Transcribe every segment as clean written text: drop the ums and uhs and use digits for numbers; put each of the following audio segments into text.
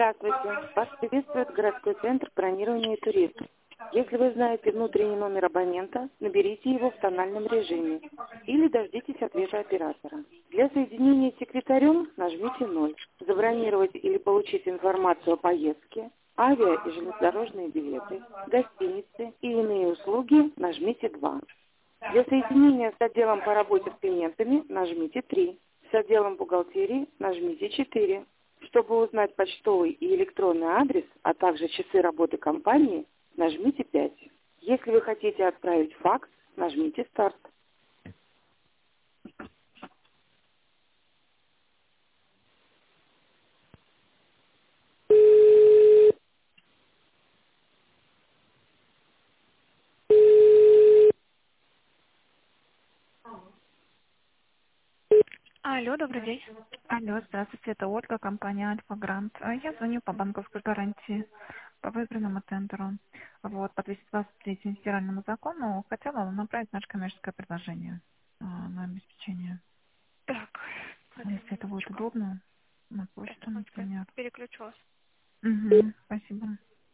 Здравствуйте. Вас приветствует городской центр бронирования и туризма. Если вы знаете внутренний номер абонента, наберите его в тональном режиме или дождитесь ответа оператора. Для соединения с секретарем нажмите 0. Забронировать или получить информацию о поездке, авиа- и железнодорожные билеты, гостиницы и иные услуги нажмите 2. Для соединения с отделом по работе с клиентами нажмите 3. С отделом бухгалтерии нажмите 4. Чтобы узнать почтовый и электронный адрес, а также часы работы компании, нажмите 5. Если вы хотите отправить факс, нажмите «Старт». Алло, добрый день. Алло, здравствуйте, это Ольга, компания Альфа Грант. Я звоню по банковской гарантии по выигранному тендеру. Вот, по 223 федеральному закону хотела направить наше коммерческое предложение на обеспечение. Так, одну Если это будет минуточку. удобно, на почту, Секундочку, я например. переключу вас. Угу, спасибо.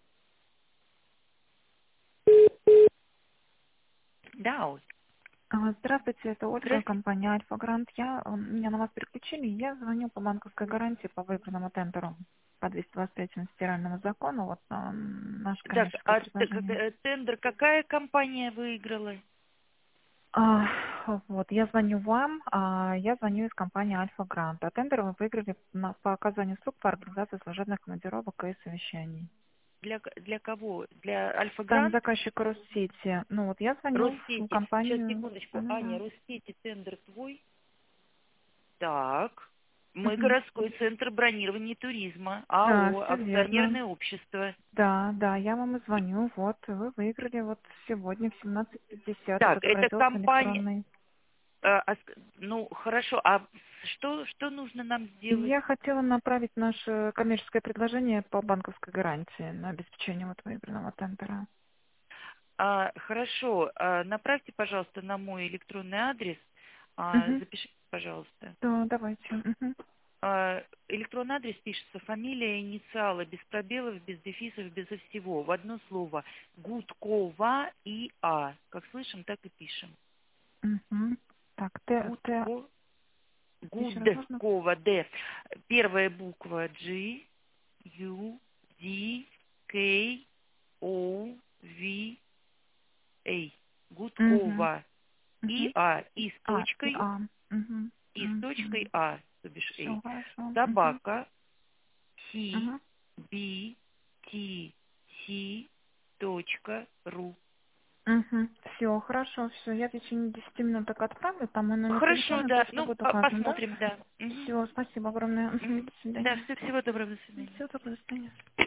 Да, Оль. Здравствуйте, это Ольга, Здравствуйте. компания Альфа Грант. Меня на вас переключили, и я звоню по банковской гарантии по выигранному тендеру по 223 федеральному закону. Вот наше Так, коммерческое предложение. тендер какая компания выиграла? А, вот, я звоню вам, я звоню из компании Альфа Грант. А тендер вы выиграли по оказанию услуг по организации служебных командировок и совещаний. Для кого? Для Альфа Там Грант? заказчик Россети. Ну вот я звоню в Россети. Сейчас, компанию. секундочку. Аня, Да-да-да. Россети, тендер твой? Так. Мы Мгм. городской центр бронирования и туризма. Да, АО, все верно. акционерное общество. Да, да, я вам и звоню. Вот, вы выиграли вот сегодня в 17:50 Так, этот это брать компания. электронный. Ну, хорошо. А что нужно нам сделать? Я хотела направить наше коммерческое предложение по банковской гарантии на обеспечение вот выигранного тендера. Хорошо. Направьте, пожалуйста, на мой электронный адрес. Мгм. Запишите, пожалуйста. Да, давайте. Мгм. Электронный адрес пишется фамилия, инициалы, без пробелов, без дефисов, без всего. В одно слово. Гудкова и А. Как слышим, так и пишем. Мгм. Так, Гудко, еще раз можно? Гудкова, Д. Первая буква G, U, D, K, O, V, A. Угу. Гудкова. И Угу. А. И с И точкой. А. Угу. И с точкой А. То бишь Все A. хорошо. Угу. Собака. Си. Угу. Би. Ти. Си. Точка. Ру. Угу. Все, хорошо, все. Я в течение 10 минут так отправлю, там мой номер Хорошо, телефона, да. почта Ну, будет указан, да? посмотрим, да. Мгм. Все, спасибо огромное. Мгм. Мгм. До Да, свидания. всего доброго, до свидания. Всего доброго, до свидания.